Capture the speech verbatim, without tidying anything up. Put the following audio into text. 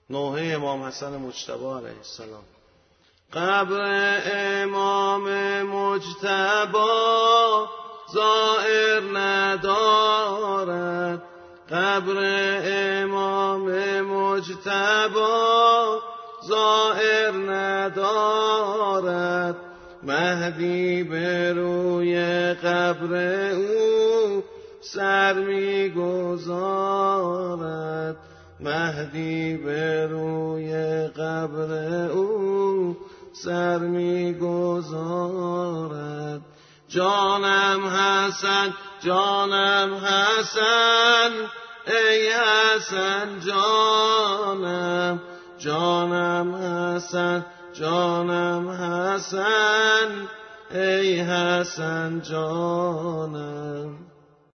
نوحه امام حسن مجتبی علیه السلام. قبر امام مجتبی زائر ندارد، قبر امام مجتبی زائر ندارد، مهدی به روی قبر او سر می گذارد، مهدی به روی قبر او سر می گذارد. جانم حسن جانم حسن ای حسن جانم، جانم حسن جانم حسن ای حسن جانم.